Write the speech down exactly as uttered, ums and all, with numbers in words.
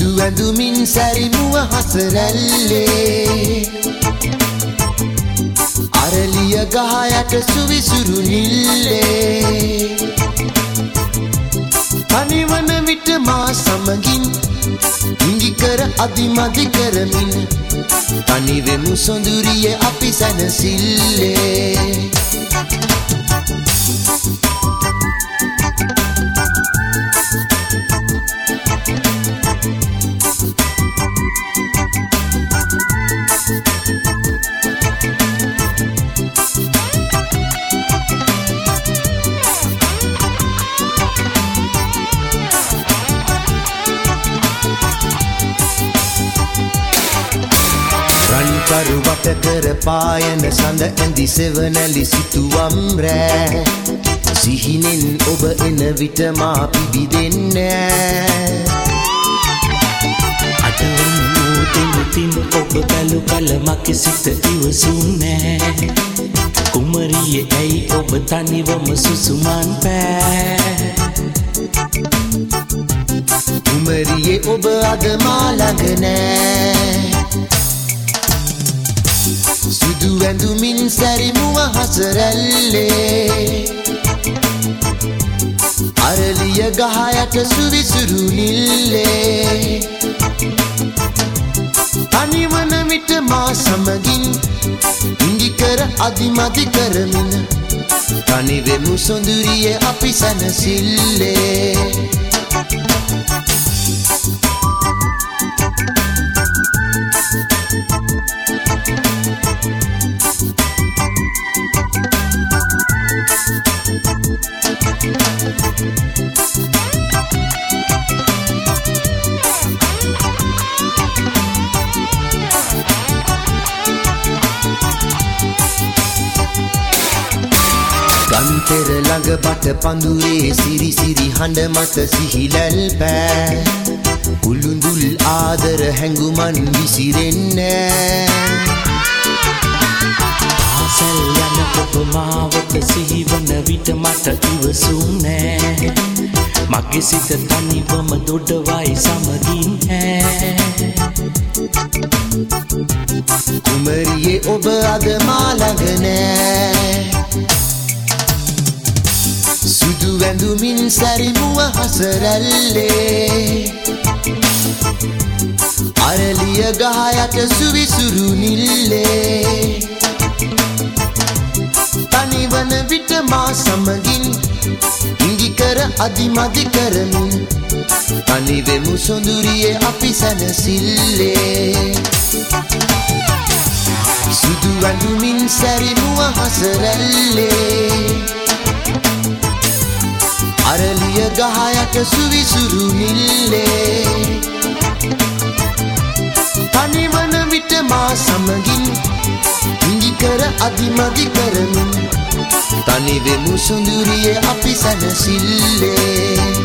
සුදු ඇඳුමින් සැරිමුව හසරැල්ලේ අරලිය ගහ යට සුවිසුරු නිල්ලේ තනිවන විට මා සමගින් ඉඟි කර අදිමදි කරමින් තනිවෙමු සොඳුරියේ අපි සැනසිල්ලේ රන්කරු වට කර පායන සඳ ඇඳි සෙවනැලි සිතුවම් රෑ සිහිනෙන් ඔබ එන විට මා පිබිදෙන්නේ අටවන මෝතෙන් ඔබ බැලු කල මගේ සිත ඉවසුනේ කුමරියේ ඇයි ඔබ තනිවම සුසුමන් පෑ කුමරියේ ඔබ අද මා ළඟ නෑ සුදු ඇඳුමින් සැරිමුව හසරැල්ලේ අරලිය ගහ යට සුවිසුරු නිල්ලේ තනිවන විට මා සමගින් ඉඟි කර අදිමදි කරමින් තනිවෙමු සොඳුරියේ අපි සැනසිල්ලේ ගන්තර ළඟ බට පඳුරේ සිරි සිරි හඬ මත සිහිලැල් පෑ කුළුඳුල් ආදර හැඟුමන් විසිරෙන්නේ ආසල් යන ඔබ මාවත සිහිවන විට මට ඉවසුනේ මගේ සිත තනිවම දොඩවයි සමගින් ඈ කුමරියේ ඔබ අද මා ළඟ නෑ සුදු ඇඳුමින් සැරිමුව හසරැල්ලේ අරලිය ගහ යට සුවිසුරු නිල්ලේ තනිවන විට මා සමගින් ඉඟි කර අදිමදි කරමින් තනිවෙමු සොඳුරියේ අපි සැනසිල්ලේ සුදු ඇඳුමින් සැරිමුව හසරැල්ලේ අරලිය ගහ යට සුවිසුරු නිල්ලේ තනිවන විට මා සමගින් ඉඟි කර අදිමදි කරමින් තනිවෙමු සොඳුරියේ අපි සැනසිල්ලේ